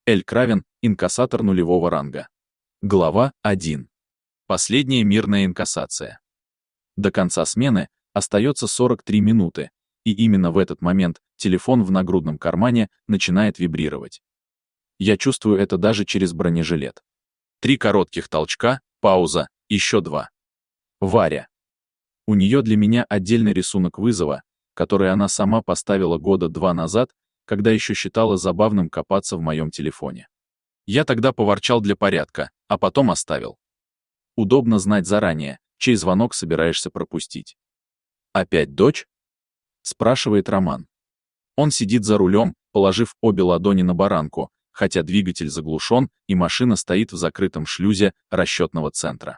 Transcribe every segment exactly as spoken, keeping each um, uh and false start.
Эль Кравен, инкассатор нулевого ранга. Глава один. Последняя мирная инкассация. До конца смены остается сорок три минуты, и именно в этот момент телефон в нагрудном кармане начинает вибрировать. Я чувствую это даже через бронежилет. Три коротких толчка, пауза, еще два. Варя. У нее для меня отдельный рисунок вызова, который она сама поставила года два назад, когда еще считала забавным копаться в моем телефоне. Я тогда поворчал для порядка, а потом оставил. Удобно знать заранее, чей звонок собираешься пропустить. «Опять дочь?» — спрашивает Роман. Он сидит за рулем, положив обе ладони на баранку, хотя двигатель заглушен и машина стоит в закрытом шлюзе расчетного центра.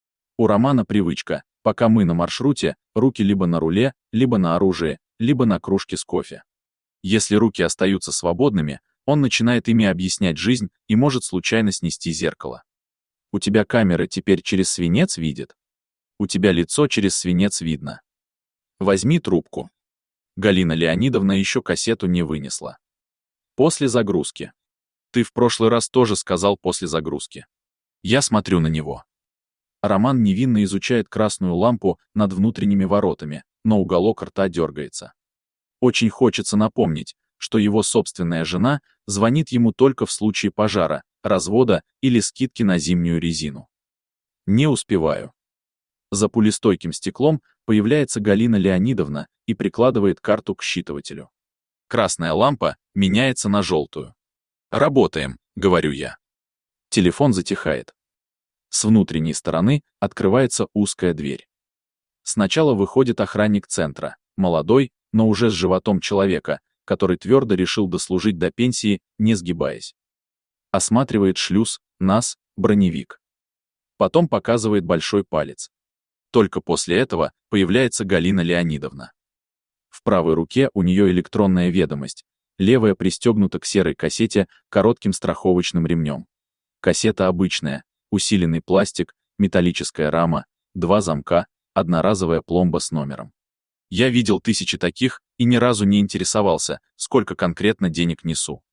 У Романа привычка, пока мы на маршруте, руки либо на руле, либо на оружии, либо на кружке с кофе. Если руки остаются свободными, он начинает ими объяснять жизнь и может случайно снести зеркало. У тебя камеры теперь через свинец видят? У тебя лицо через свинец видно. Возьми трубку. Галина Леонидовна еще кассету не вынесла. После загрузки. Ты в прошлый раз тоже сказал после загрузки. Я смотрю на него. Роман невинно изучает красную лампу над внутренними воротами, но уголок рта дергается. Очень хочется напомнить, что его собственная жена звонит ему только в случае пожара, развода или скидки на зимнюю резину. Не успеваю. За пулестойким стеклом появляется Галина Леонидовна и прикладывает карту к считывателю. Красная лампа меняется на желтую. «Работаем», — говорю я. Телефон затихает. С внутренней стороны открывается узкая дверь. Сначала выходит охранник центра, молодой, но уже с животом человека, который твердо решил дослужить до пенсии, не сгибаясь. Осматривает шлюз, нас, броневик. Потом показывает большой палец. Только после этого появляется Галина Леонидовна. В правой руке у нее электронная ведомость, левая пристегнута к серой кассете коротким страховочным ремнем. Кассета обычная, усиленный пластик, металлическая рама, два замка, одноразовая пломба с номером. Я видел тысячи таких и ни разу не интересовался, сколько конкретно денег несу.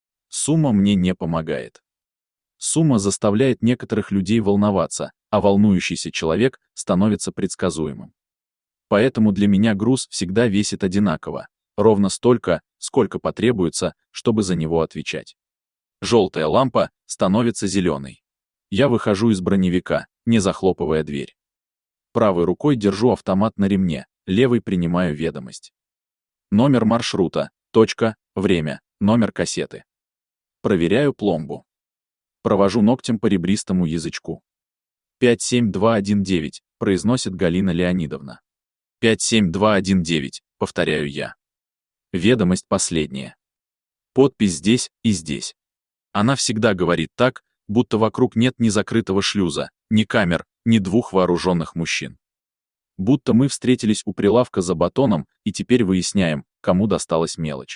Сумма мне не помогает. Сумма заставляет некоторых людей волноваться, а волнующийся человек становится предсказуемым. Поэтому для меня груз всегда весит одинаково, ровно столько, сколько потребуется, чтобы за него отвечать. Желтая лампа становится зеленой. Я выхожу из броневика, не захлопывая дверь. Правой рукой держу автомат на ремне, левой принимаю ведомость. Номер маршрута, точка, время, номер кассеты. Проверяю пломбу. Провожу ногтем по ребристому язычку. пять семь два один девять, произносит Галина Леонидовна. пять семь два один девять, повторяю я. Ведомость последняя. Подпись здесь и здесь. Она всегда говорит так, будто вокруг нет ни закрытого шлюза, ни камер, ни двух вооруженных мужчин. Будто мы встретились у прилавка за батоном и теперь выясняем, кому досталась мелочь.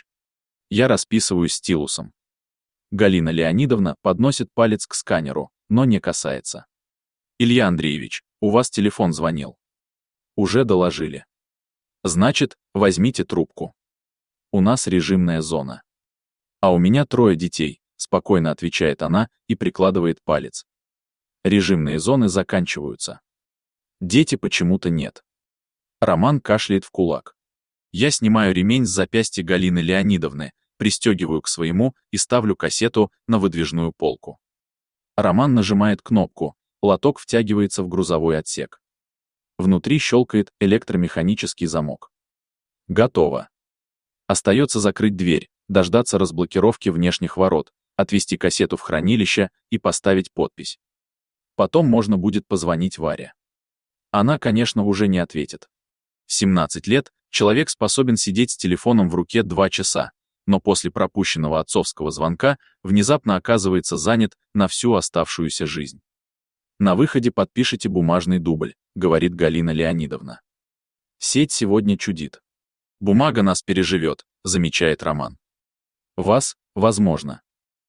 Я расписываюсь стилусом. Галина Леонидовна подносит палец к сканеру, но не касается. «Илья Андреевич, у вас телефон звонил». «Уже доложили». «Значит, возьмите трубку. У нас режимная зона». «А у меня трое детей», — спокойно отвечает она и прикладывает палец. Режимные зоны заканчиваются. Дети почему-то нет. Роман кашляет в кулак. Я снимаю ремень с запястья Галины Леонидовны, пристегиваю к своему и ставлю кассету на выдвижную полку. Роман нажимает кнопку, лоток втягивается в грузовой отсек. Внутри щелкает электромеханический замок. Готово. Остается закрыть дверь, дождаться разблокировки внешних ворот, отвезти кассету в хранилище и поставить подпись. Потом можно будет позвонить Варе. Она, конечно, уже не ответит. В семнадцать лет человек способен сидеть с телефоном в руке два часа, но после пропущенного отцовского звонка внезапно оказывается занят на всю оставшуюся жизнь. «На выходе подпишите бумажный дубль», — говорит Галина Леонидовна. «Сеть сегодня чудит. Бумага нас переживет», — замечает Роман. «Вас, возможно».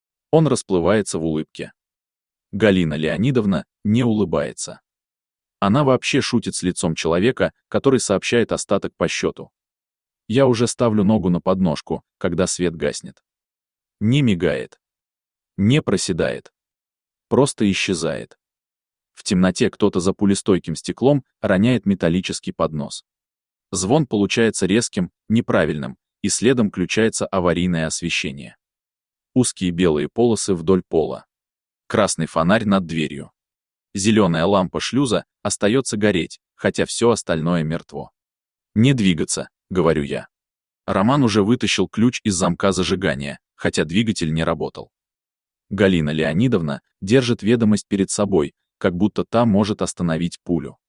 Он расплывается в улыбке. Галина Леонидовна не улыбается. Она вообще шутит с лицом человека, который сообщает остаток по счету. Я уже ставлю ногу на подножку, когда свет гаснет. Не мигает. Не проседает. Просто исчезает. В темноте кто-то за пулестойким стеклом роняет металлический поднос. Звон получается резким, неправильным, и следом включается аварийное освещение. Узкие белые полосы вдоль пола. Красный фонарь над дверью. Зеленая лампа шлюза остается гореть, хотя все остальное мертво. «Не двигаться», — говорю я. Роман уже вытащил ключ из замка зажигания, хотя двигатель не работал. Галина Леонидовна держит ведомость перед собой, как будто та может остановить пулю.